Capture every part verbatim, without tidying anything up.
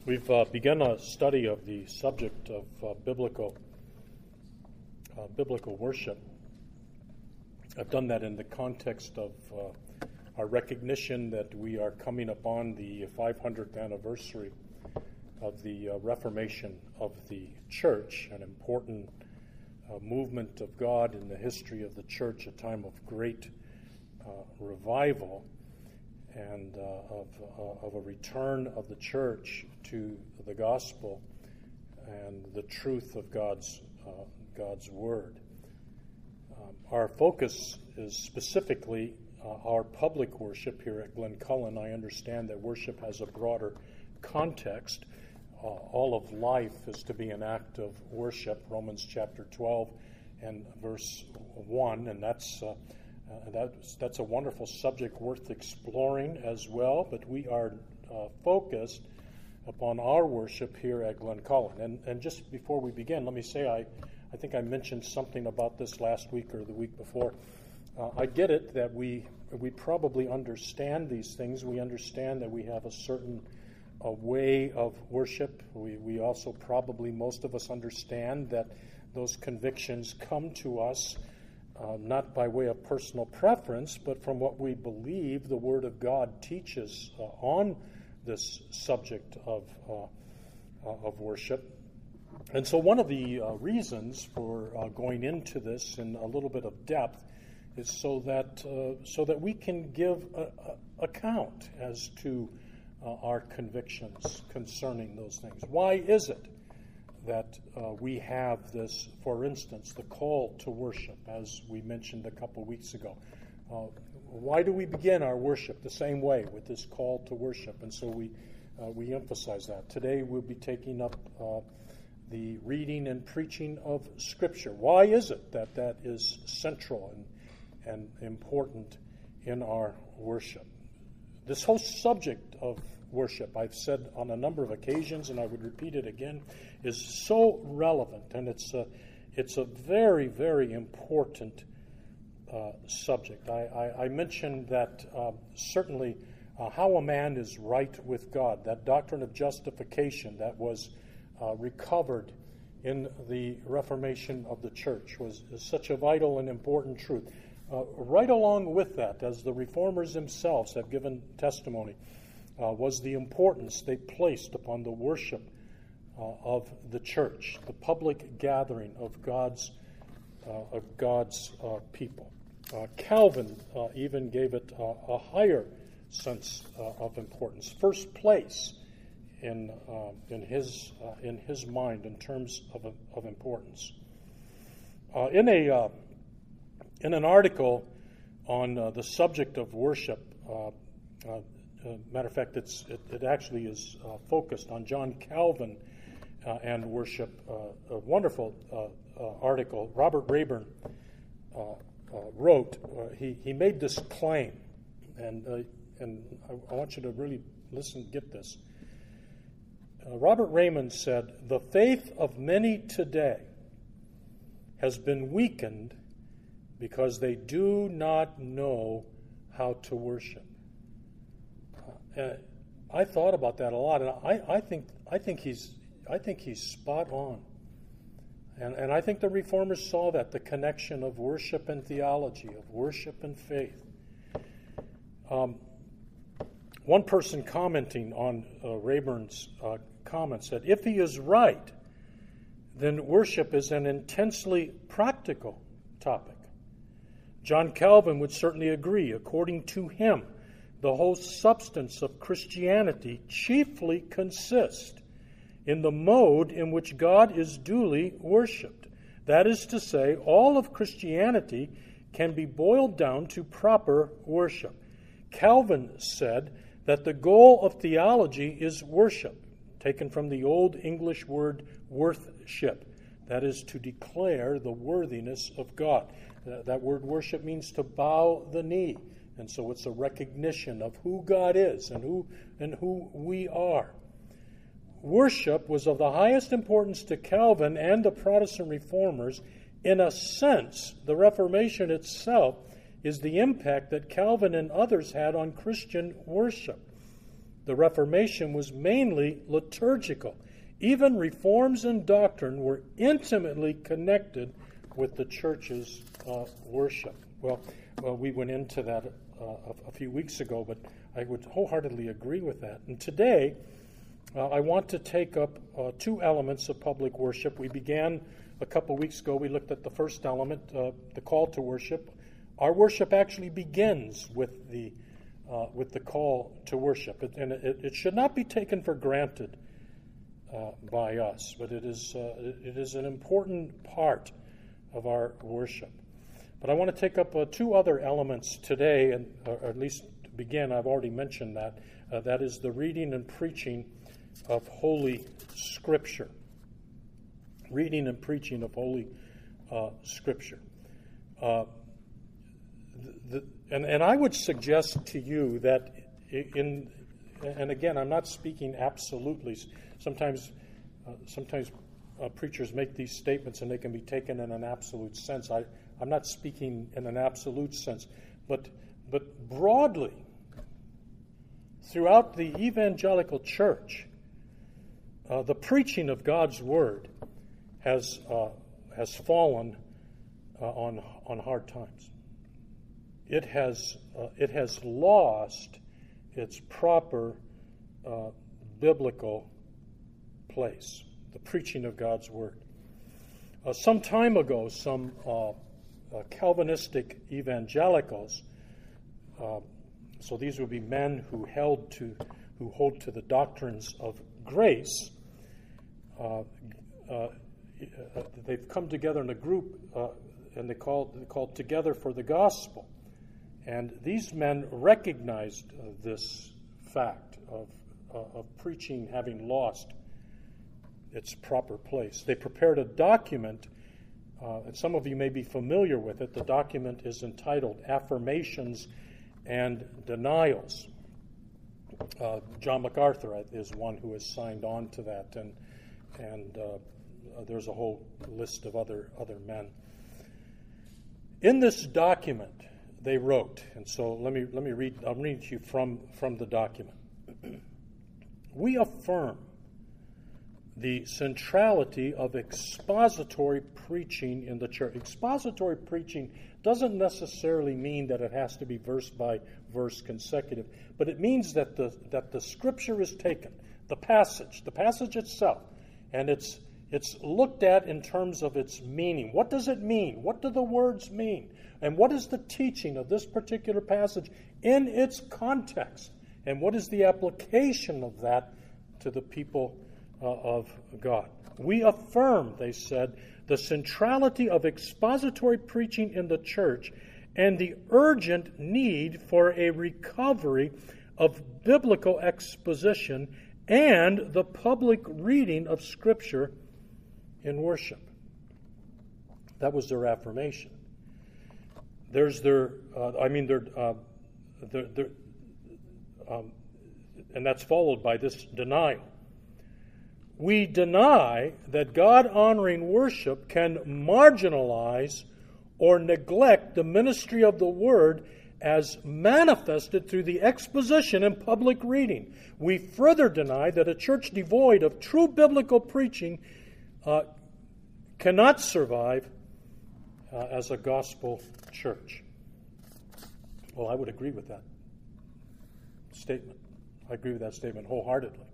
We've uh, begun a study of the subject of uh, biblical uh, biblical worship. I've done that in the context of uh, our recognition that we are coming upon the five hundredth anniversary of the uh, Reformation of the Church, an important uh, movement of God in the history of the Church, a time of great uh, revival and uh, of, uh, of a return of the church to the gospel and the truth of God's uh, God's word. Um, our focus is specifically uh, our public worship here at Glen Cullen. I understand that worship has a broader context. Uh, all of life is to be an act of worship, Romans chapter twelve and verse one, and that's uh, Uh, that's, that's a wonderful subject worth exploring as well, but we are uh, focused upon our worship here at Glen Cullen. And, and just before we begin, let me say I, I think I mentioned something about this last week or the week before. Uh, I get it that we we probably understand these things. We understand that we have a certain uh, way of worship. We, we also probably, most of us understand that those convictions come to us Uh, not by way of personal preference, but from what we believe the Word of God teaches uh, on this subject of uh, uh, of worship. And so one of the uh, reasons for uh, going into this in a little bit of depth is so that uh, so that we can give a, a account as to uh, our convictions concerning those things. Why is it that uh, we have this, for instance, the call to worship, as we mentioned a couple weeks ago? Uh, why do we begin our worship the same way, with this call to worship? And so we uh, we emphasize that. Today we'll be taking up uh, the reading and preaching of Scripture. Why is it that that is central and, and important in our worship? This whole subject of worship, I've said on a number of occasions, and I would repeat it again, is so relevant, and it's a, it's a very, very important uh, subject. I, I, I mentioned that uh, certainly uh, how a man is right with God, that doctrine of justification that was uh, recovered in the Reformation of the Church, was is such a vital and important truth. Uh, right along with that, as the Reformers themselves have given testimony, Uh, was the importance they placed upon the worship uh, of the church, the public gathering of God's uh, of God's uh, people. Uh, Calvin uh, even gave it uh, a higher sense uh, of importance, first place in uh, in his uh, in his mind in terms of of importance. Uh, in a uh, in an article on uh, the subject of worship. Uh, uh, Uh, matter of fact, it's, it, it actually is uh, focused on John Calvin uh, and worship. Uh, a wonderful uh, uh, article Robert Rayburn uh, uh, wrote. Uh, he he made this claim, and uh, and I, I want you to really listen. Get this. Uh, Robert Raymond said, "The faith of many today has been weakened because they do not know how to worship." Uh, I thought about that a lot, and I, I think I think he's I think he's spot on, and and I think the Reformers saw that, the connection of worship and theology, of worship and faith. Um, one person commenting on uh, Rayburn's uh, comment said, "If he is right, then worship is an intensely practical topic. John Calvin would certainly agree. According to him, the whole substance of Christianity chiefly consists in the mode in which God is duly worshipped. That is to say, all of Christianity can be boiled down to proper worship. Calvin said that the goal of theology is worship, taken from the Old English word worthship. That is to declare the worthiness of God. That word worship means to bow the knee. And so it's a recognition of who God is and who and who we are. Worship was of the highest importance to Calvin and the Protestant Reformers. In a sense, the Reformation itself is the impact that Calvin and others had on Christian worship. the Reformation was mainly liturgical. Even reforms in doctrine were intimately connected with the church's uh, worship. Well, well, we went into that uh, a, a few weeks ago, but I would wholeheartedly agree with that. And today, uh, I want to take up uh, two elements of public worship. We began a couple weeks ago. We looked at the first element, uh, the call to worship. Our worship actually begins with the uh, with the call to worship, it, and it, it should not be taken for granted uh, by us. But it is uh, it is an important part of our worship. But I want to take up uh, two other elements today, and or at least to begin, I've already mentioned that. Uh, that is the reading and preaching of Holy Scripture. Reading and preaching of Holy uh, Scripture. Uh, the, the, and, and I would suggest to you that in, and again, I'm not speaking absolutely. Sometimes, uh, sometimes uh, preachers make these statements and they can be taken in an absolute sense. I, I'm not speaking in an absolute sense, but but broadly, throughout the evangelical church, uh, the preaching of God's word has uh, has fallen uh, on on hard times. It has uh, it has lost its proper uh, biblical place. The preaching of God's word. Uh, some time ago, some uh, uh, Calvinistic evangelicals. Uh, so these would be men who held to who hold to the doctrines of grace. Uh, uh, they've come together in a group, uh, and they called they called Together for the Gospel. And these men recognized uh, this fact of uh, of preaching having lost its proper place. They prepared a document, uh, and some of you may be familiar with it. The document is entitled Affirmations and Denials. Uh, John MacArthur is one who has signed on to that, and and uh, there's a whole list of other other men. In this document, they wrote, and so let me let me read. I'll read to you from from the document. We affirm the centrality of expository preaching in the church. Expository preaching doesn't necessarily mean that it has to be verse by verse consecutive, but it means that the that the scripture is taken, the passage, the passage itself, and it's it's looked at in terms of its meaning. What does it mean? What do the words mean? And what is the teaching of this particular passage in its context? And what is the application of that to the people Uh, of God? We affirm, they said, the centrality of expository preaching in the church and the urgent need for a recovery of biblical exposition and the public reading of Scripture in worship. That was their affirmation. There's their, uh, I mean, their, uh, their, their um, and that's followed by this denial. We deny that God-honoring worship can marginalize or neglect the ministry of the Word as manifested through the exposition and public reading. We further deny that a church devoid of true biblical preaching uh, cannot survive uh, as a gospel church. Well, I would agree with that statement. I agree with that statement wholeheartedly.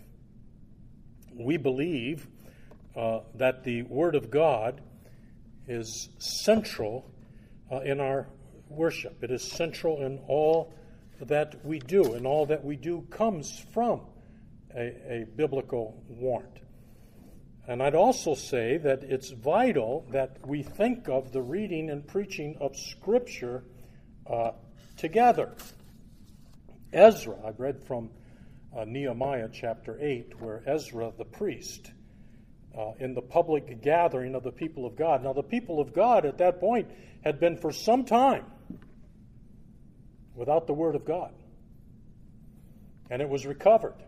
We believe uh, that the Word of God is central uh, in our worship. It is central in all that we do, and all that we do comes from a, a biblical warrant. And I'd also say that it's vital that we think of the reading and preaching of Scripture uh, together. Ezra, I've read from Uh, Nehemiah chapter eight, where Ezra the priest, uh, in the public gathering of the people of God. Now, the people of God at that point had been for some time without the Word of God. And it was recovered.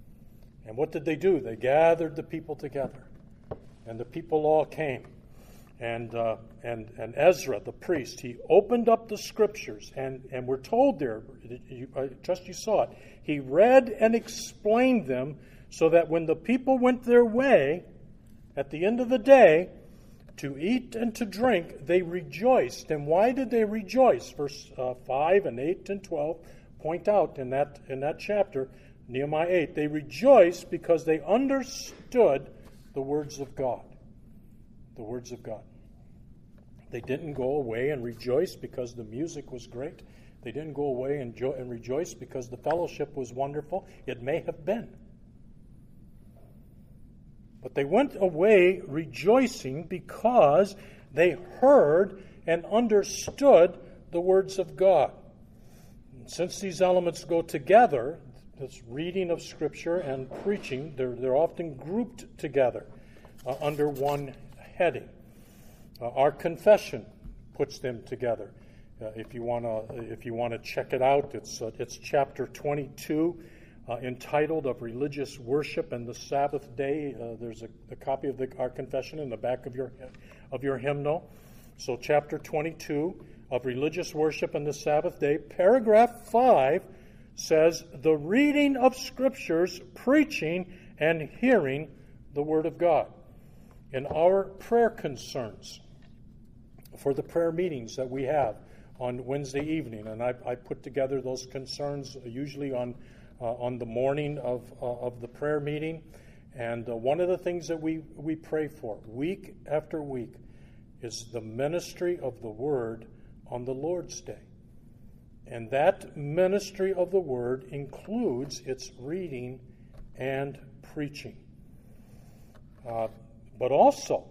And what did they do? They gathered the people together. And the people all came. And, uh, and, and Ezra, the priest, he opened up the scriptures, and, and we're told there, you, I trust you saw it, he read and explained them so that when the people went their way, at the end of the day, to eat and to drink, they rejoiced. And why did they rejoice? Verse uh, five and eight and twelve point out in that, in that chapter, Nehemiah eight, they rejoiced because they understood the words of God. The words of God. They didn't go away and rejoice because the music was great. They didn't go away and, jo- and rejoice because the fellowship was wonderful. It may have been. But they went away rejoicing because they heard and understood the words of God. And since these elements go together, this reading of Scripture and preaching, they're, they're often grouped together uh, under one heading. Uh, our confession puts them together. Uh, if you want to, if you want to check it out, it's uh, it's chapter twenty-two, uh, entitled "Of Religious Worship and the Sabbath Day." Uh, there's a, a copy of the, our confession in the back of your of your hymnal. So, chapter twenty-two of Religious Worship and the Sabbath Day, paragraph five says, "The reading of Scriptures, preaching, and hearing the Word of God." In our prayer concerns for the prayer meetings that we have on Wednesday evening, and I, I put together those concerns usually on uh, on the morning of uh, of the prayer meeting, and uh, one of the things that we we pray for week after week is the ministry of the Word on the Lord's Day, and that ministry of the Word includes its reading and preaching. Uh, But also,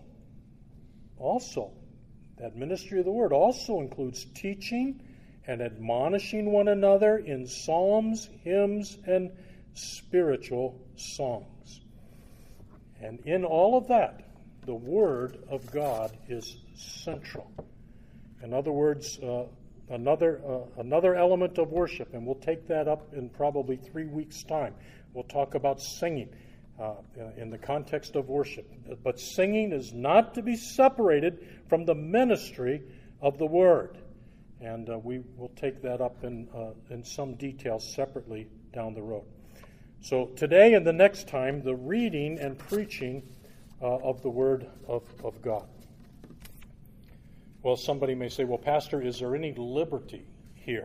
also, that ministry of the Word also includes teaching and admonishing one another in psalms, hymns, and spiritual songs. And in all of that, the Word of God is central. In other words, uh, another uh, another element of worship, and we'll take that up in probably three weeks' time. We'll talk about singing. Uh, in the context of worship. But singing is not to be separated from the ministry of the Word. And uh, we will take that up in, uh, in some detail separately down the road. So today and the next time, the reading and preaching uh, of the Word of, of God. Well, somebody may say, well, Pastor, is there any liberty here?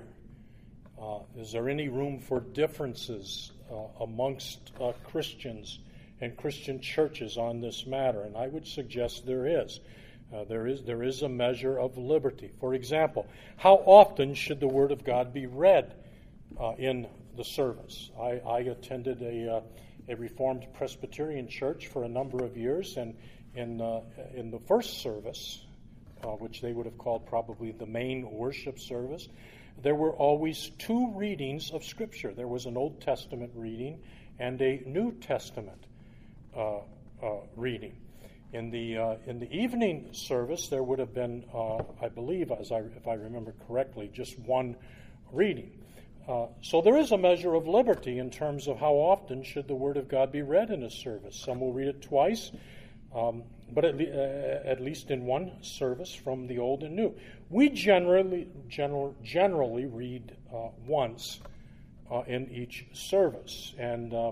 Uh, is there any room for differences uh, amongst uh, Christians and Christian churches on this matter? And I would suggest there is. Uh, there is there is a measure of liberty. For example, how often should the Word of God be read uh, in the service? I, I attended a uh, a Reformed Presbyterian church for a number of years, and in uh, in the first service, uh, which they would have called probably the main worship service, there were always two readings of Scripture. There was an Old Testament reading and a New Testament uh, uh, reading. In the uh, in the evening service, there would have been, uh, I believe, as I if I remember correctly, just one reading. Uh, so there is a measure of liberty in terms of how often should the Word of God be read in a service. Some will read it twice, um, but at, le- uh, at least in one service from the Old and New. We generally general, generally read uh, once uh, in each service, and um,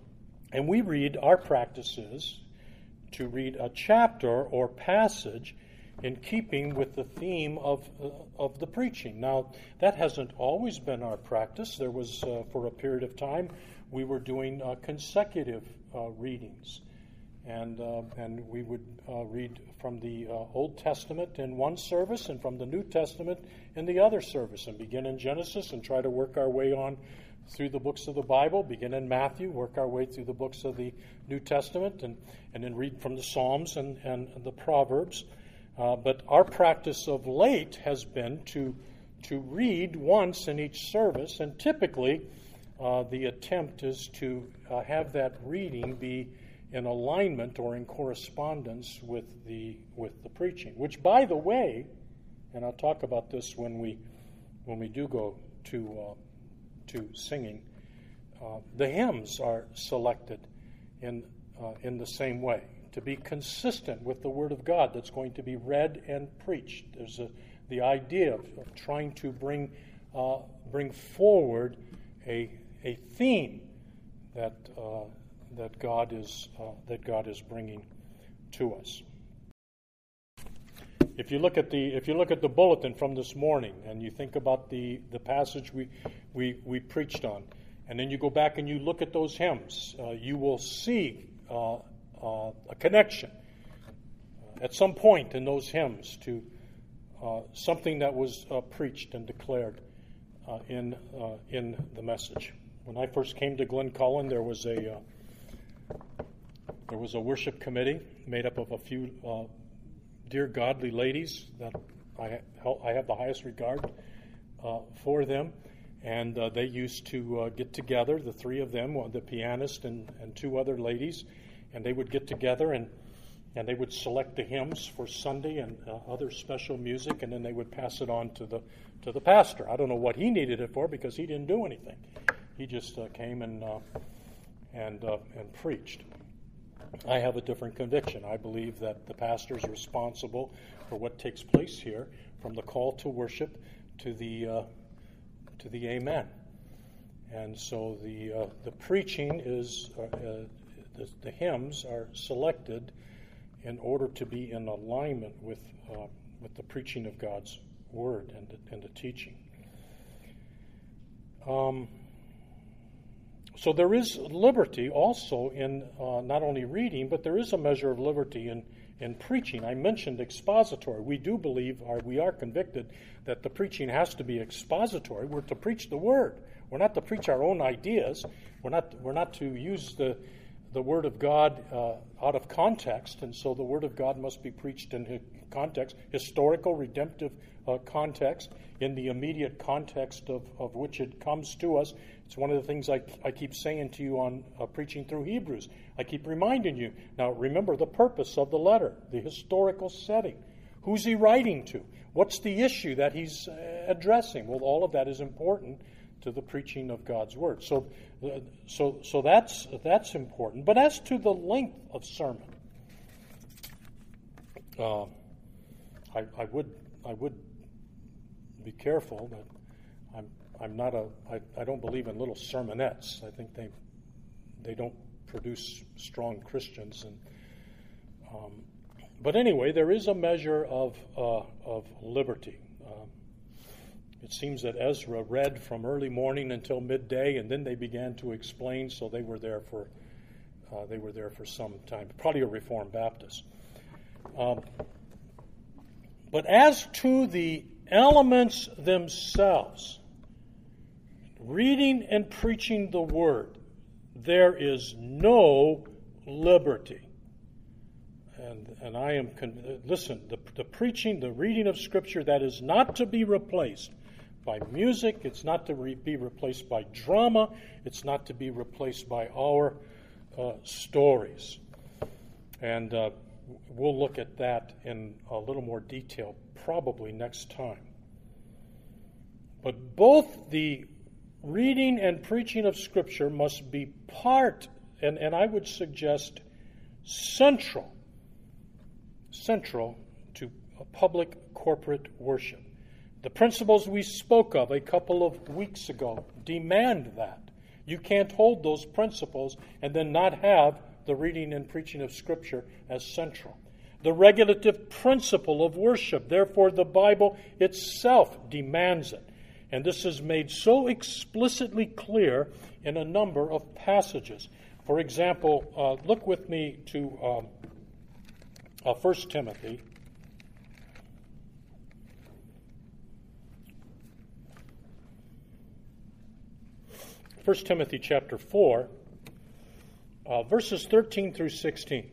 and we read. Our practice is to read a chapter or passage in keeping with the theme of uh, of the preaching. Now, that hasn't always been our practice. There was, uh, for a period of time, we were doing uh, consecutive uh, readings. And uh, and we would uh, read from the uh, Old Testament in one service and from the New Testament in the other service, and begin in Genesis and try to work our way on through the books of the Bible, begin in Matthew, work our way through the books of the New Testament, and, and then read from the Psalms and, and the Proverbs. Uh, but our practice of late has been to to read once in each service, and typically uh, the attempt is to uh, have that reading be in alignment or in correspondence with the with the preaching. Which, by the way, and I'll talk about this when we when we do go to uh, to singing, uh, the hymns are selected in uh, in the same way, to be consistent with the Word of God that's going to be read and preached. There's a, the idea of, of trying to bring uh, bring forward a a theme that uh, that God is uh, that God is bringing to us. If you look at the if you look at the bulletin from this morning and you think about the, the passage we, we we preached on, and then you go back and you look at those hymns, uh, you will see uh, uh, a connection uh, at some point in those hymns to uh, something that was uh, preached and declared uh, in uh, in the message. When I first came to Glen Cullen, there was a uh, there was a worship committee made up of a few uh, dear godly ladies that I I have the highest regard uh, for them, and uh, they used to uh, get together, the three of them, the pianist and, and two other ladies, and they would get together and and they would select the hymns for Sunday and uh, other special music, and then they would pass it on to the to the pastor. I don't know what he needed it for because he didn't do anything. He just uh, came and uh, and uh, and preached. I have a different conviction. I believe that the pastor is responsible for what takes place here, from the call to worship to the uh, to the amen. And so the uh, the preaching is uh, uh, the, the hymns are selected in order to be in alignment with uh, with the preaching of God's word and the, and the teaching. Um. So there is liberty also in uh, not only reading, but there is a measure of liberty in, in preaching. I mentioned expository. We do believe, or we are convicted, that the preaching has to be expository. We're to preach the Word. We're not to preach our own ideas. We're not we're not to use the the Word of God uh, out of context, and so the Word of God must be preached in context, historical, redemptive uh, context, in the immediate context of, of which it comes to us. It's one of the things I, I keep saying to you on uh, preaching through Hebrews. I keep reminding you. Now, remember the purpose of the letter, the historical setting. Who's he writing to? What's the issue that he's uh, addressing? Well, all of that is important to the preaching of God's word. So, uh, so, so that's that's important. But as to the length of sermon, uh, I, I would I would be careful that I'm I'm not a I, I don't believe in little sermonettes. I think they they don't produce strong Christians. And um, but anyway, there is a measure of uh, of liberty. Um, it seems that Ezra read from early morning until midday, and then they began to explain. So they were there for uh, they were there for some time. Probably a Reformed Baptist. Um, but as to the elements themselves, reading and preaching the Word, there is no liberty. And and I am, con- listen, the, the preaching, the reading of Scripture, that is not to be replaced by music. It's not to re- be replaced by drama. It's not to be replaced by our uh, stories. And uh, we'll look at that in a little more detail probably next time. But both the reading and preaching of Scripture must be part, and, and I would suggest central, central to a public corporate worship. The principles we spoke of a couple of weeks ago demand that. You can't hold those principles and then not have the reading and preaching of Scripture as central. The regulative principle of worship, therefore the Bible itself demands it. And this is made so explicitly clear in a number of passages. For example, uh, look with me to um, uh, First Timothy. First Timothy chapter four, uh, verses thirteen through sixteen.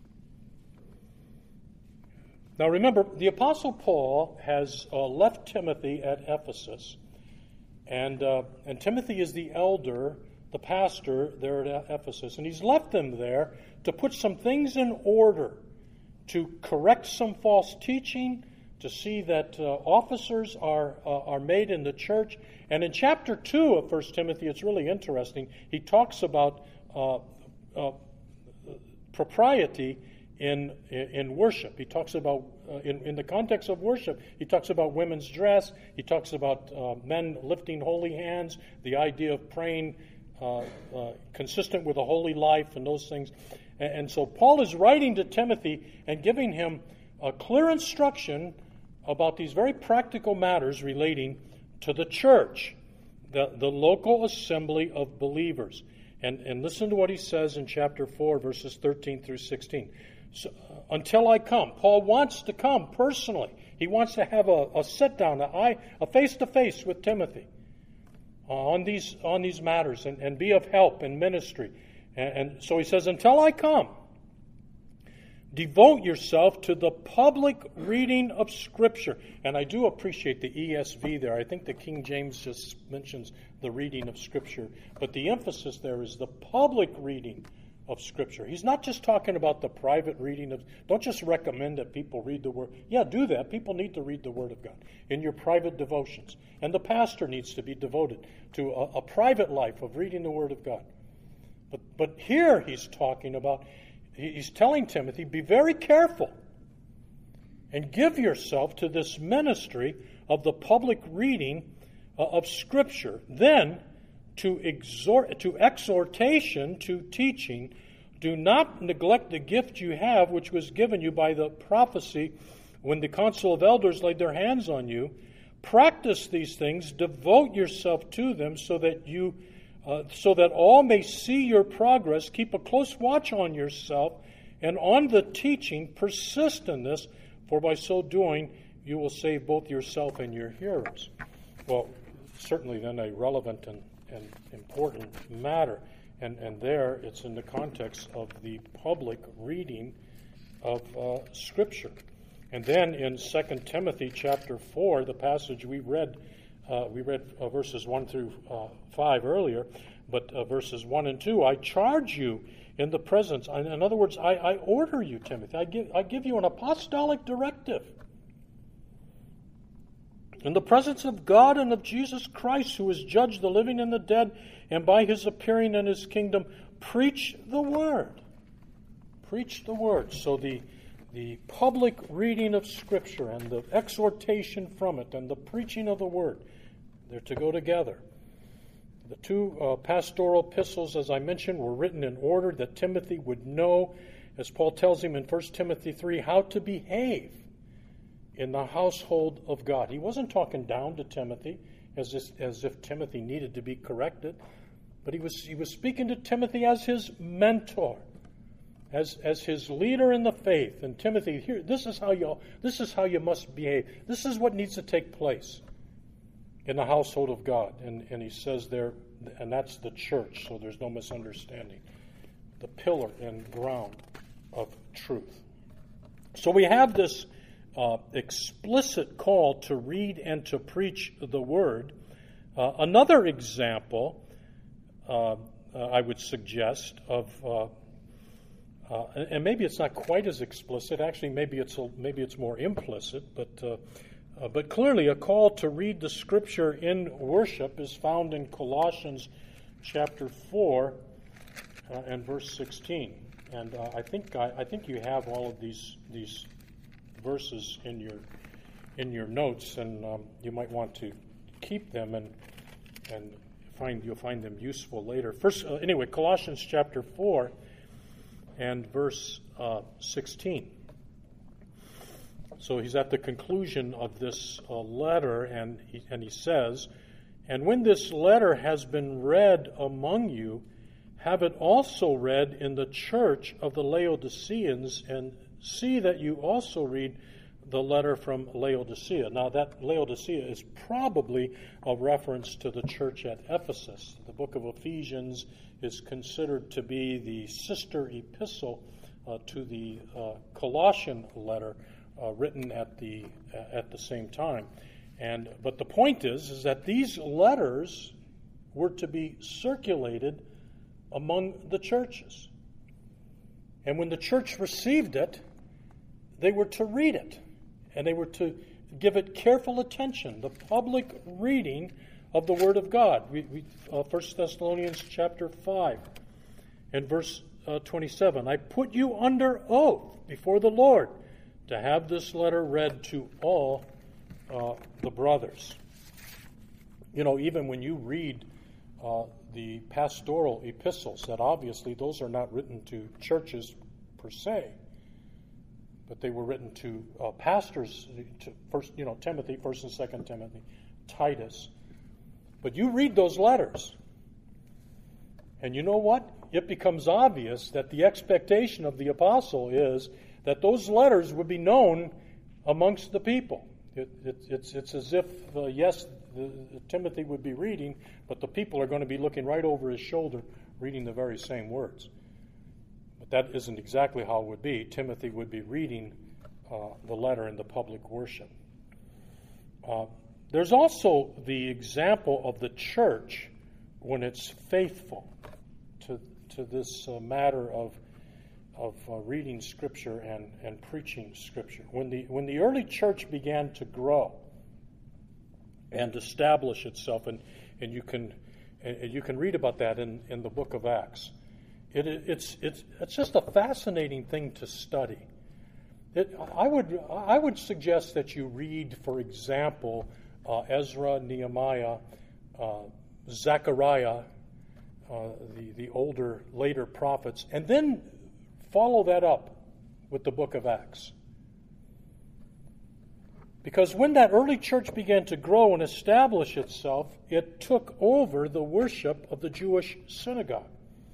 Now remember, the Apostle Paul has uh, left Timothy at Ephesus, and uh, and Timothy is the elder, the pastor there at Ephesus, and he's left them there to put some things in order, to correct some false teaching, to see that uh, officers are uh, are made in the church. And in chapter two of First Timothy, it's really interesting. He talks about uh, uh, propriety in in worship. He talks about, uh, in, in the context of worship, he talks about women's dress, he talks about uh, men lifting holy hands, the idea of praying uh, uh, consistent with a holy life and those things. And, and so Paul is writing to Timothy and giving him a clear instruction about these very practical matters relating to the church, the, the local assembly of believers. And, and listen to what he says in chapter four, verses thirteen through sixteen. So, uh, until I come. Paul wants to come personally. He wants to have a, a sit-down, a, eye, a face-to-face with Timothy uh, on these on these matters and, and be of help in ministry. And, and so he says, until I come, devote yourself to the public reading of Scripture. And I do appreciate the E S V there. I think the King James just mentions the reading of Scripture. But the emphasis there is the public reading of Scripture. He's not just talking about the private reading of... Don't just recommend that people read the Word. Yeah, do that. People need to read the Word of God in your private devotions. And the pastor needs to be devoted to a, a private life of reading the Word of God. But, but here he's talking about... He's telling Timothy, be very careful and give yourself to this ministry of the public reading uh, of Scripture. Then, to exhort, to exhortation, to teaching, do not neglect the gift you have, which was given you by the prophecy when the council of elders laid their hands on you. Practice these things, devote yourself to them, so that you Uh, so that all may see your progress. Keep a close watch on yourself and on the teaching. Persist in this, for by so doing you will save both yourself and your hearers. Well, certainly then a relevant and, and important matter. And, and there it's in the context of the public reading of uh, Scripture. And then in Second Timothy chapter four, the passage we read Uh, we read uh, verses one through uh, five earlier, but uh, verses one and two, I charge you in the presence. In, in other words, I, I order you, Timothy. I give, I give you an apostolic directive. In the presence of God and of Jesus Christ, who has judged the living and the dead, and by his appearing in his kingdom, preach the word. Preach the word. So the The public reading of Scripture and the exhortation from it and the preaching of the Word, they're to go together. The two uh, pastoral epistles, as I mentioned, were written in order that Timothy would know, as Paul tells him in First Timothy three, how to behave in the household of God. He wasn't talking down to Timothy as if, as if Timothy needed to be corrected, but he was, he was speaking to Timothy as his mentor. As, as his leader in the faith. And Timothy, here, this is how you this is how you must behave. This is what needs to take place in the household of God. And, and he says there, and that's the church, so there's no misunderstanding. The pillar and ground of truth. So we have this uh, explicit call to read and to preach the word. Uh, another example, uh, uh, I would suggest, of uh, Uh, and maybe it's not quite as explicit. Actually, maybe it's a, maybe it's more implicit. But uh, uh, but clearly, a call to read the Scripture in worship is found in Colossians chapter four uh, and verse sixteen. And uh, I think I, I think you have all of these these verses in your in your notes, and um, you might want to keep them and and find you'll find them useful later. First, uh, anyway, Colossians chapter four. And verse uh, sixteen. So he's at the conclusion of this uh, letter, and he, and he says, and when this letter has been read among you, have it also read in the church of the Laodiceans, and see that you also read the letter from Laodicea. Now that Laodicea is probably a reference to the church at Ephesus. The book of Ephesians is considered to be the sister epistle uh, to the uh, Colossian letter uh, written at the uh, at the same time. And but the point is is that these letters were to be circulated among the churches. And when the church received it, they were to read it, and they were to give it careful attention, the public reading of the Word of God. We, we, uh, First Thessalonians chapter five and verse uh, twenty-seven, I put you under oath before the Lord to have this letter read to all uh, the brothers. You know, even when you read uh, the pastoral epistles, that obviously those are not written to churches per se, but they were written to uh, pastors, to first, you know, Timothy, First and Second Timothy, Titus. But you read those letters, and you know what? It becomes obvious that the expectation of the apostle is that those letters would be known amongst the people. It, it, it's, it's as if, uh, yes, the, the Timothy would be reading, but the people are going to be looking right over his shoulder, reading the very same words. But that isn't exactly how it would be. Timothy would be reading uh, the letter in the public worship. Uh, there's also the example of the church when it's faithful to to this uh, matter of of uh, reading Scripture and, and preaching Scripture. When the when the early church began to grow and establish itself, and, and you can and you can read about that in, in the book of Acts. It, it's it's it's just a fascinating thing to study. It, I would I would suggest that you read, for example, uh, Ezra, Nehemiah, uh, Zechariah, uh, the the older later prophets, and then follow that up with the book of Acts. Because when that early church began to grow and establish itself, it took over the worship of the Jewish synagogue.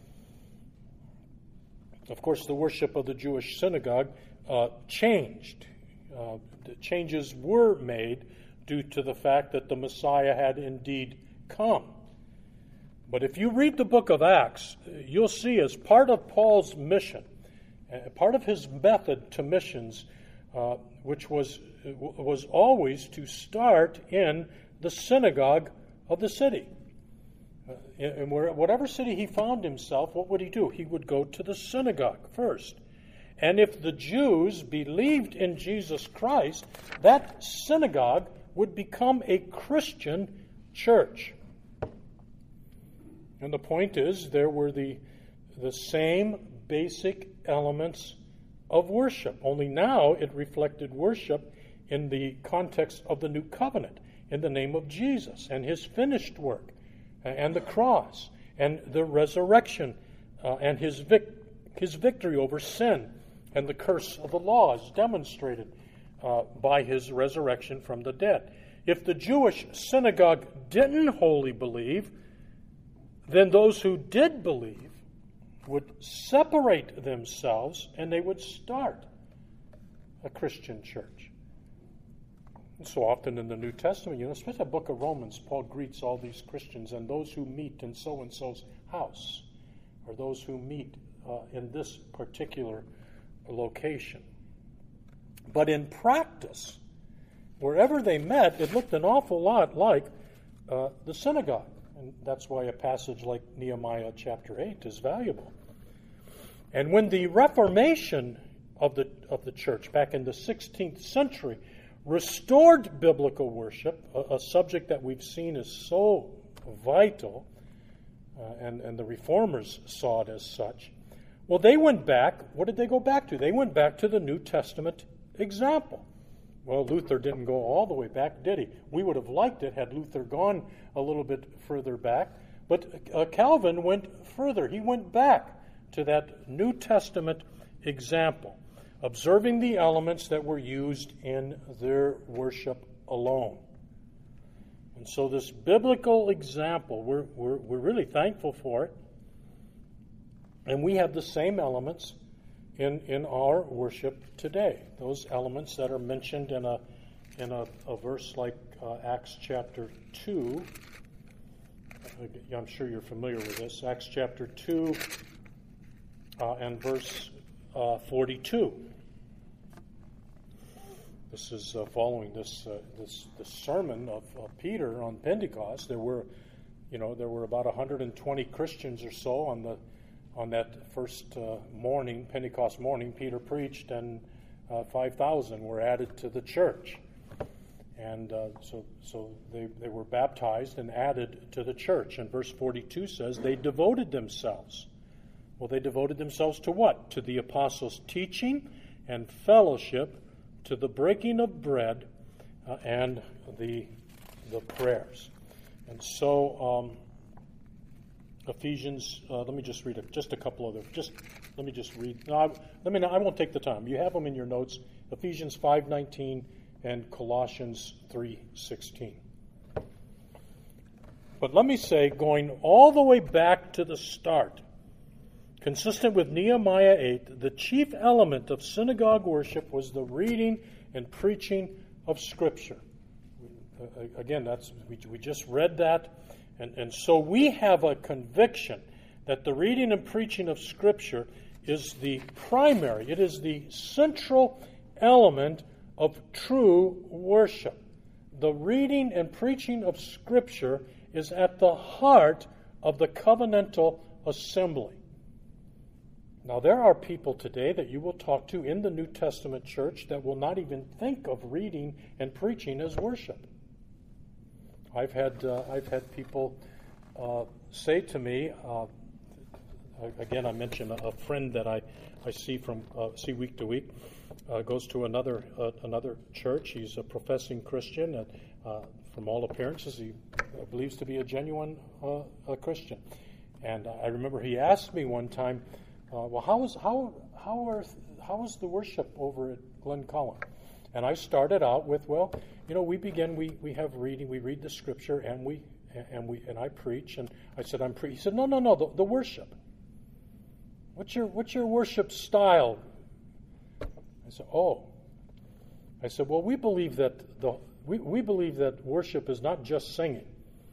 Of course, the worship of the Jewish synagogue uh, changed. Uh, the changes were made due to the fact that the Messiah had indeed come. But if you read the book of Acts, you'll see as part of Paul's mission, uh, part of his method to missions, uh, which was was always to start in the synagogue of the city. Uh, in where, whatever city he found himself, what would he do? He would go to the synagogue first. And if the Jews believed in Jesus Christ, that synagogue would become a Christian church. And the point is, there were the, the same basic elements of worship, only now it reflected worship in the context of the new covenant, in the name of Jesus and his finished work, and the cross, and the resurrection, uh, and his vic- his victory over sin, and the curse of the law is demonstrated uh, by his resurrection from the dead. If the Jewish synagogue didn't wholly believe, then those who did believe would separate themselves and they would start a Christian church. And so often in the New Testament, you know, especially the book of Romans, Paul greets all these Christians and those who meet in so-and-so's house, or those who meet uh, in this particular location. But in practice, wherever they met, it looked an awful lot like uh, the synagogue. And that's why a passage like Nehemiah chapter eight is valuable. And when the Reformation of the of the church back in the sixteenth century restored biblical worship, a, a subject that we've seen is so vital, uh, and, and the reformers saw it as such, well, they went back. What did they go back to? They went back to the New Testament example. Well, Luther didn't go all the way back, did he? We would have liked it had Luther gone a little bit further back. But uh, Calvin went further. He went back to that New Testament example, observing the elements that were used in their worship alone. And so this biblical example, we're, we're, we're really thankful for it. And we have the same elements in, in our worship today. Those elements that are mentioned in a in a, a verse like uh, Acts chapter two. I'm sure you're familiar with this. Acts chapter two uh, and verse uh, forty-two. This is uh, following this uh, this this sermon of uh, Peter on Pentecost. There were, you know, there were about one hundred twenty Christians or so on the on that first uh, morning, Pentecost morning. Peter preached, and uh, five thousand were added to the church, and uh, so so they they were baptized and added to the church. And verse forty-two says they devoted themselves Well, they devoted themselves to what? To the apostles' teaching and fellowship, to the breaking of bread, uh, and the the prayers. And so, um, Ephesians. Uh, let me just read it. Just a couple of them. Just let me just read. No, I, let me. I won't take the time. You have them in your notes. Ephesians five nineteen and Colossians three sixteen. But let me say, going all the way back to the start, consistent with Nehemiah eight, the chief element of synagogue worship was the reading and preaching of Scripture. Again, that's we, we just read that, and, and so we have a conviction that the reading and preaching of Scripture is the primary, it is the central element of true worship. The reading and preaching of Scripture is at the heart of the covenantal assembly. Now, there are people today that you will talk to in the New Testament church that will not even think of reading and preaching as worship. I've had uh, I've had people uh, say to me, uh, again, I mentioned a, a friend that I, I see from uh, see week to week, uh, goes to another uh, another church. He's a professing Christian, and uh, from all appearances, he uh, believes to be a genuine uh, a Christian. And I remember he asked me one time, uh, "Well, how is how how are how is the worship over at Glen Cullen?" And I started out with, "Well, you know, we begin we we have reading, we read the Scripture, and we and we and I preach." And I said, "I'm pre." He said, "No, no, no, the, the worship. What's your what's your worship style?" I said, "Oh." I said, "Well, we believe that the we, we believe that worship is not just singing.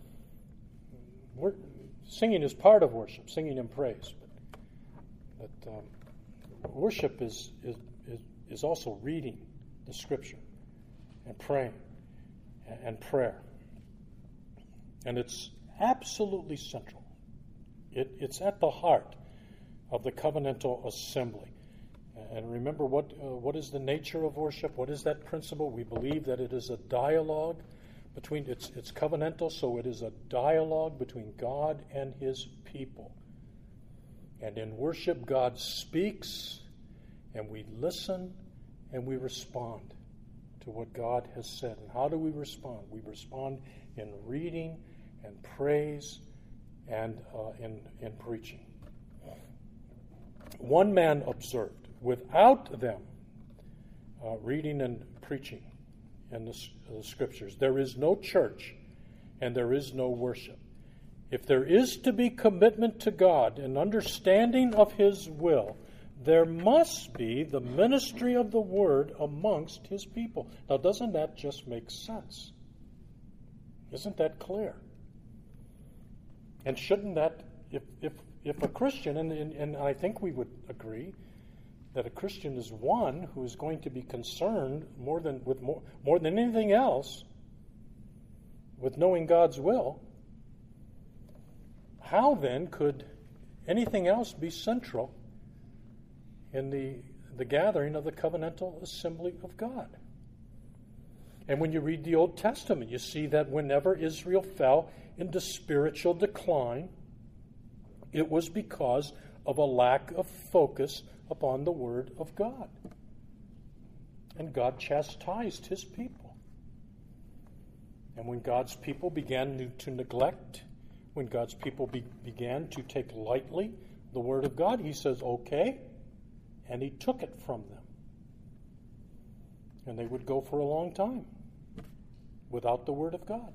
We're, singing is part of worship, singing and praise, but, but um, worship is, is is is also reading the Scripture and praying and, and prayer, and it's absolutely central. It, it's at the heart of the covenantal assembly." And remember, what uh, what is the nature of worship? What is that principle? We believe that it is a dialogue between, it's, it's covenantal, so it is a dialogue between God and His people. And in worship, God speaks, and we listen, and we respond to what God has said. And how do we respond? We respond in reading and praise and uh, in, in preaching. One man observed, without them uh, reading and preaching in the, the Scriptures, there is no church and there is no worship. If there is to be commitment to God and understanding of His will, there must be the ministry of the Word amongst His people. Now, doesn't that just make sense? Isn't that clear? And shouldn't that, if if if a Christian, and, and, and I think we would agree, that a Christian is one who is going to be concerned more than with more, more than anything else with knowing God's will, how then could anything else be central in the the gathering of the covenantal assembly of God? And when you read the Old Testament, you see that whenever Israel fell into spiritual decline, it was because of a lack of focus upon the Word of God. And God chastised His people. And when God's people began to neglect, when God's people be, began to take lightly the Word of God, He says, "Okay," and He took it from them. And they would go for a long time without the Word of God,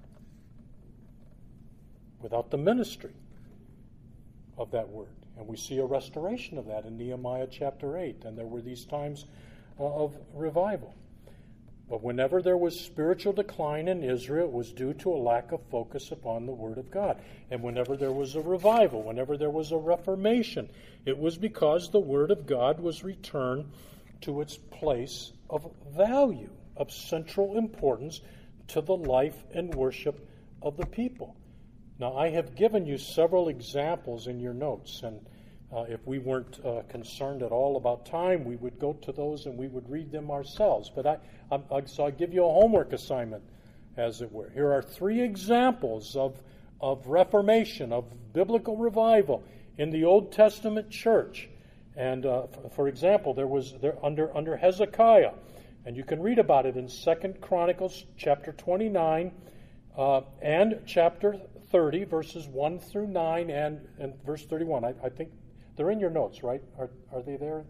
without the ministry of that Word. And we see a restoration of that in Nehemiah chapter eight. And there were these times uh, of revival. But whenever there was spiritual decline in Israel, it was due to a lack of focus upon the Word of God. And whenever there was a revival, whenever there was a reformation, it was because the Word of God was returned to its place of value, of central importance to the life and worship of the people. Now, I have given you several examples in your notes, and uh, if we weren't uh, concerned at all about time, we would go to those and we would read them ourselves. But I, I, I so I give you a homework assignment, as it were. Here are three examples of, of reformation, of biblical revival in the Old Testament church. And uh, f- for example, there was there under under Hezekiah, and you can read about it in Second Chronicles chapter twenty-nine uh, and chapter thirty, verses one through nine, and, and verse thirty-one. I, I think they're in your notes, right? Are are they there?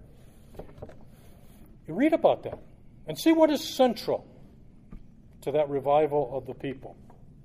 You read about that and see what is central to that revival of the people.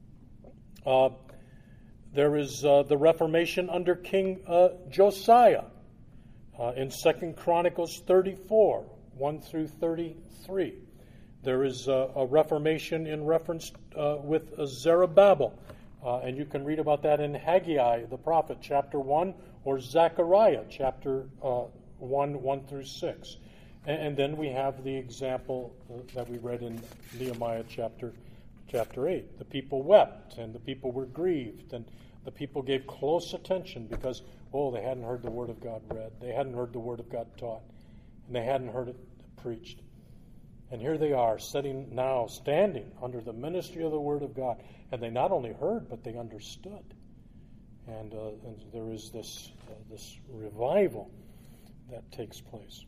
Uh, there is uh, the Reformation under King uh, Josiah uh, in Second Chronicles thirty-four, one through thirty-three. There is uh, a Reformation in reference uh, with uh, Zerubbabel, uh, and you can read about that in Haggai, the prophet, chapter one, or Zechariah, chapter uh, one, one through six. And, and then we have the example uh, that we read in Nehemiah chapter chapter eight. The people wept, and the people were grieved, and the people gave close attention because, oh, they hadn't heard the Word of God read. They hadn't heard the Word of God taught, and they hadn't heard it preached. And here they are, sitting now, standing under the ministry of the Word of God. And they not only heard, but they understood. And, uh, and there is this, uh, this revival that takes place.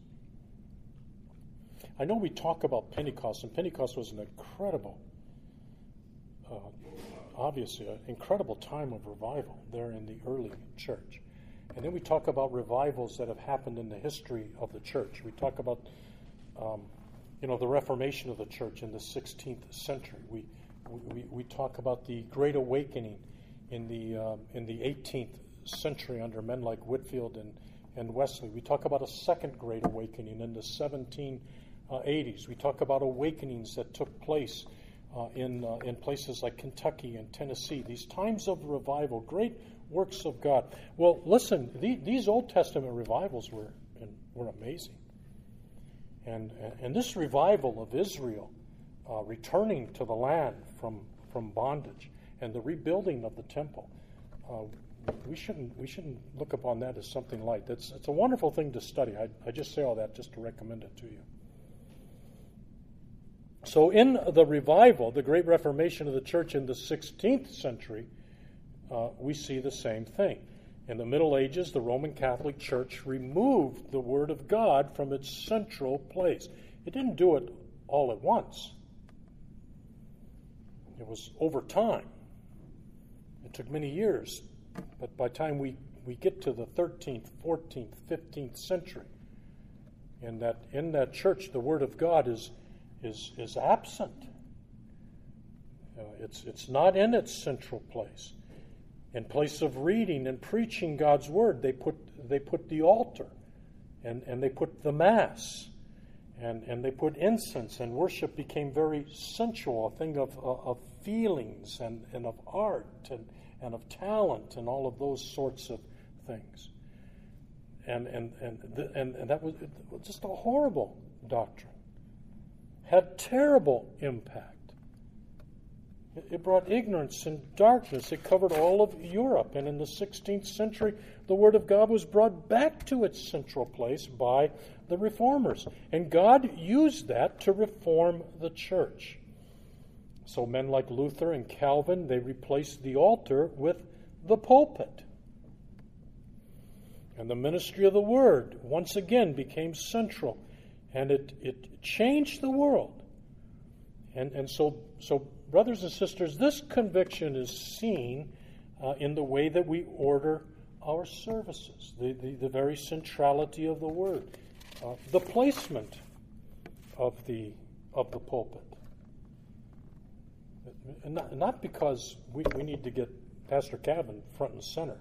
I know we talk about Pentecost, and Pentecost was an incredible, uh, obviously, an incredible time of revival there in the early church. And then we talk about revivals that have happened in the history of the church. We talk about um, you know, the Reformation of the church in the sixteenth century. We we, we talk about the Great Awakening in the um, in the eighteenth century under men like Whitefield and, and Wesley. We talk about a second Great Awakening in the seventeen eighties. We talk about awakenings that took place uh, in uh, in places like Kentucky and Tennessee. These times of revival, great works of God. Well, listen, the, these Old Testament revivals were were amazing. And and this revival of Israel uh, returning to the land from, from bondage and the rebuilding of the temple, uh, we shouldn't we shouldn't look upon that as something light. That's it's a wonderful thing to study. I, I just say all that just to recommend it to you. So in the revival, the Great Reformation of the church in the sixteenth century, uh, we see the same thing. In the Middle Ages, the Roman Catholic Church removed the Word of God from its central place. It didn't do it all at once. It was over time. It took many years. But by the time we, we get to the thirteenth, fourteenth, fifteenth century, in that in that church, the Word of God is is is absent. Uh, it's it's not in its central place. In place of reading and preaching God's Word, they put they put the altar, and, and they put the Mass, and, and they put incense, and worship became very sensual, a thing of of feelings and, and of art and, and of talent and all of those sorts of things. And and and the, and, and that was just a horrible doctrine. Had terrible impact. It brought ignorance and darkness. It covered all of Europe. And in the sixteenth century, the Word of God was brought back to its central place by the Reformers. And God used that to reform the church. So men like Luther and Calvin, they replaced the altar with the pulpit. And the ministry of the Word once again became central. And it, it changed the world. And, and so so brothers and sisters, this conviction is seen uh, in the way that we order our services, the, the, the very centrality of the Word, uh, the placement of the of the pulpit. And not, not because we, we need to get Pastor Cavan front and center.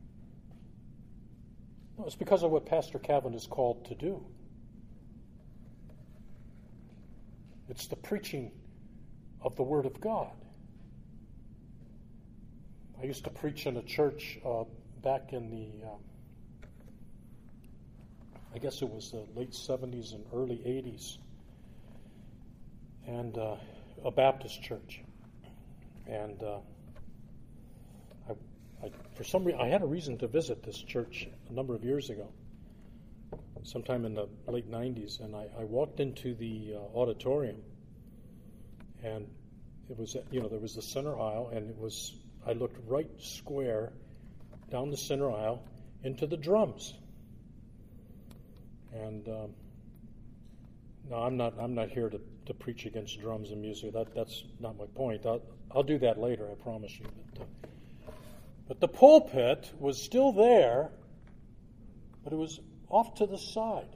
No, it's because of what Pastor Cavan is called to do. It's the preaching of the Word of God. I used to preach in a church uh, back in the, um, I guess it was the late seventies and early eighties, and uh, a Baptist church. And uh, I, I, for some reason, I had a reason to visit this church a number of years ago, sometime in the late nineties, and I, I walked into the uh, auditorium. And it was, you know, there was the center aisle, and it was, I looked right square down the center aisle, into the drums. And um, no, I'm not. I'm not here to, to preach against drums and music. That that's not my point. I'll, I'll do that later. I promise you. But, uh, but the pulpit was still there, but it was off to the side.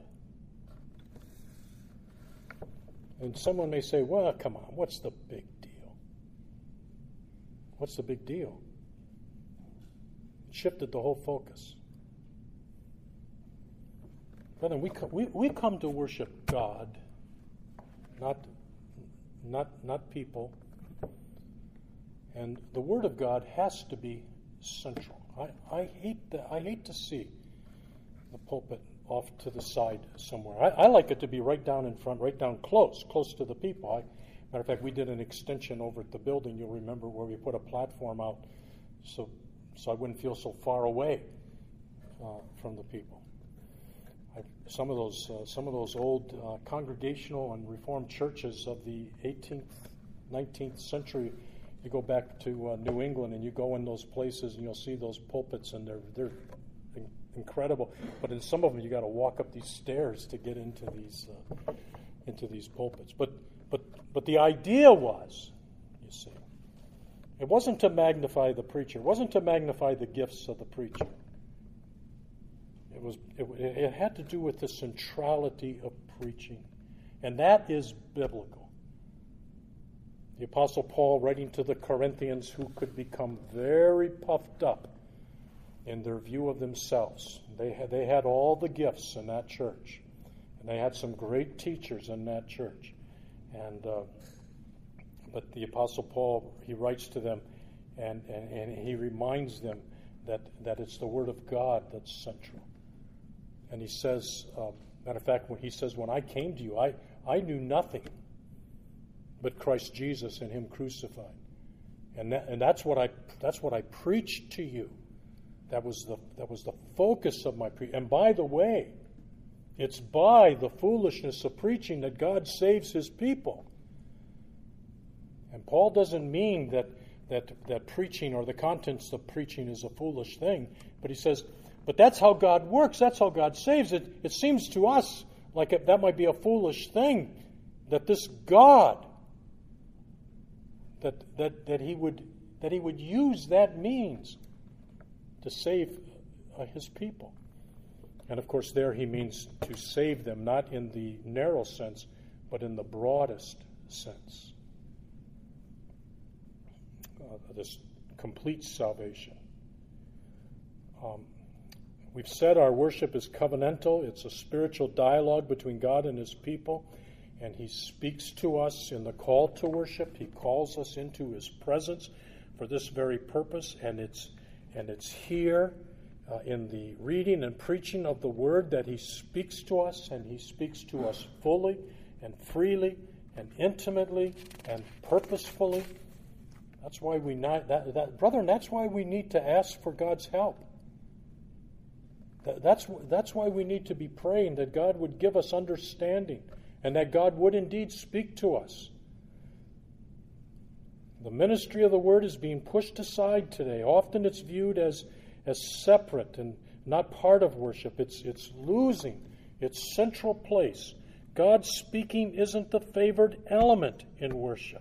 And someone may say, "Well, come on. What's the big deal? What's the big deal?" It shifted the whole focus. Brethren, we come, we we come to worship God, not not not people. And the Word of God has to be central. I, I hate that. I hate to see the pulpit off to the side somewhere. I, I like it to be right down in front, right down close, close to the people. I, matter of fact, we did an extension over at the building. You'll remember where we put a platform out, so so I wouldn't feel so far away uh, from the people. Some of those, uh, some of those old uh, congregational and Reformed churches of the eighteenth, nineteenth century. You go back to uh, New England and you go in those places and you'll see those pulpits and they're they're in- incredible. But in some of them, you got to walk up these stairs to get into these uh, into these pulpits. But but but the idea was, you see, it wasn't to magnify the preacher. It wasn't to magnify the gifts of the preacher. It was. It, it had to do with the centrality of preaching, and that is biblical. The Apostle Paul, writing to the Corinthians, who could become very puffed up in their view of themselves. They had they had all the gifts in that church, and they had some great teachers in that church. And uh, but the Apostle Paul, he writes to them, and, and and he reminds them that that it's the Word of God that's central. And he says, uh, matter of fact, when he says, when I came to you, I, I knew nothing but Christ Jesus and Him crucified, and that, and that's what I that's what I preached to you. That was the that was the focus of my pre. And by the way, it's by the foolishness of preaching that God saves His people. And Paul doesn't mean that that that preaching or the contents of preaching is a foolish thing, but he says. But that's how God works. That's how God saves it. It seems to us like it, that might be a foolish thing, that this God, that that that He would that He would use that means to save uh, His people. And of course, there He means to save them, not in the narrow sense, but in the broadest sense. Uh, this complete salvation. Um, We've said our worship is covenantal. It's a spiritual dialogue between God and His people. And He speaks to us in the call to worship. He calls us into His presence for this very purpose. And it's and it's here uh, in the reading and preaching of the Word that He speaks to us. And He speaks to us fully and freely and intimately and purposefully. That's why we not that, that brethren, that's why we need to ask for God's help. That's, that's why we need to be praying that God would give us understanding and that God would indeed speak to us. The ministry of the Word is being pushed aside today. Often it's viewed as, as separate and not part of worship. It's, it's losing its central place. God speaking isn't the favored element in worship.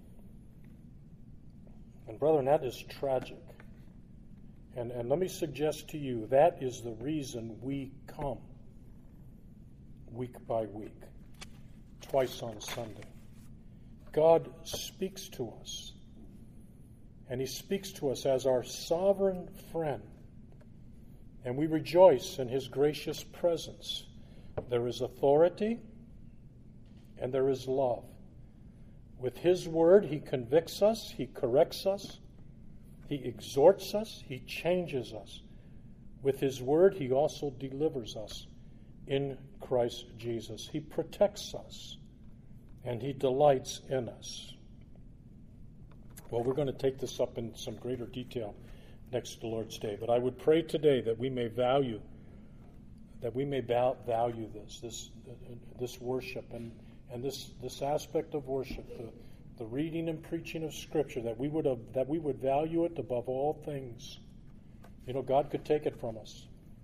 And brethren, that is tragic. And, and let me suggest to you, that is the reason we come week by week, twice on Sunday. God speaks to us, and He speaks to us as our sovereign friend, and we rejoice in His gracious presence. There is authority, and there is love. With His word, He convicts us, He corrects us, He exhorts us, He changes us. With His word, He also delivers us in Christ Jesus. He protects us, and He delights in us. Well, we're going to take this up in some greater detail next to Lord's Day, but I would pray today that we may value, that we may value this, this, this worship, and, and this, this aspect of worship, the The reading and preaching of Scripture, that we would uh, that we would value it above all things. You know, God could take it from us.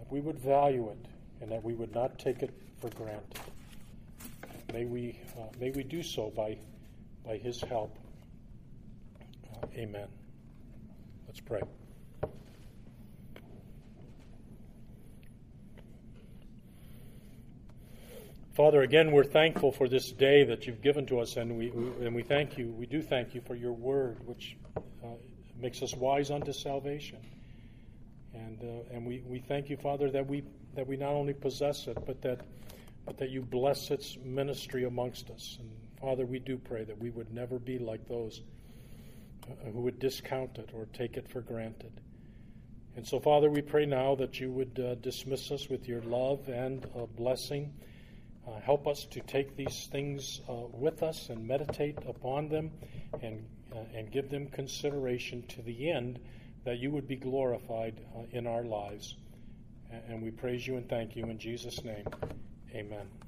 that we would value it, and that we would not take it for granted. May we uh, may we do so by by His help. Uh, amen. Let's pray. Father, again, we're thankful for this day that you've given to us, and we, we and we thank you. We do thank you for your word, which uh, makes us wise unto salvation. And uh, and we, we thank you, Father, that we that we not only possess it, but that but that you bless its ministry amongst us. And Father, we do pray that we would never be like those uh, who would discount it or take it for granted. And so, Father, we pray now that you would uh, dismiss us with your love and uh, blessing. Uh, help us to take these things uh, with us and meditate upon them and uh, and give them consideration to the end that you would be glorified uh, in our lives. And we praise you and thank you in Jesus' name. Amen.